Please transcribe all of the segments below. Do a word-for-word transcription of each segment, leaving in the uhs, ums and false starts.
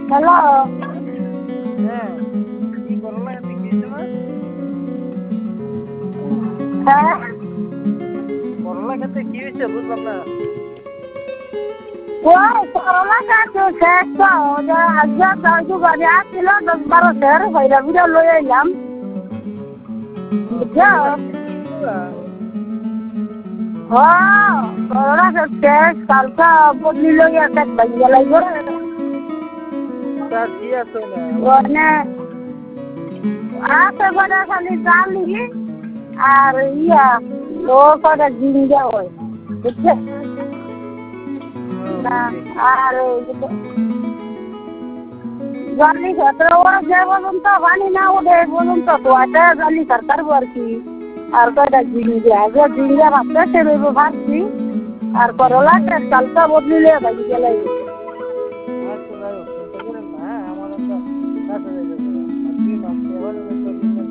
Hello. হ্যাঁ, কি করলা এতে কি হয়েছে? হ্যাঁ, করলা খেতে কি হয়েছে বুঝলাম না। ওই করলা গাছ শেষ তো ওটা আজকে দশ বাজে আসছিল দশ বারো সের হইরা বিরা লই আইলাম বুঝছো। হ্যাঁ করলা গাছ শেষ কালকা বদলি লই আসে ভাইয়া লাগবে তার কি আছে না ওনে আছে বড় খালি জালি আর ইয়া ও করে জিঙ্গা হয় বুঝছো না। আর জালি ক্ষেত্রে ওরা যে পর্যন্ত পানি না ওঠে পর্যন্ত তো এটা জালি সরকার আর কি আর কয়টা ঝিঙ্গে আগে ঝিঙ্গে ভাবতে সে রইব ভাবছি আর করলা কালকা বদলিলে ভাই গেলে আচ্ছা যাই হোক চিন্তা করেন না। হ্যাঁ আমার একটা কাছে যাইতে হবে আর দুই মাস এবার তো দুই মাস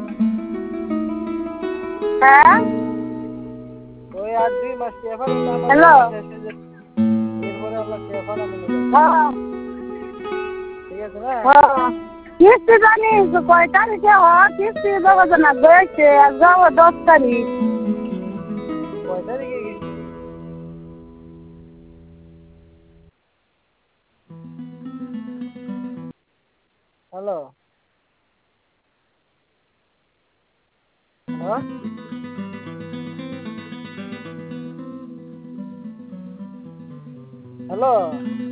হ্যাঁ। ওই আর দুই মাস এবার আমার হ্যালো। এরপরে আল্লাহ এবার আমি হ্যাঁ ঠিক আছে না। হ্যাঁ কিস্তি জানিস কয় তারিখে হয় কিস্তি দেবো না গেছে যাবো দশ তারিখ কয় তারিখে হ্যালো হ্যাঁ হ্যালো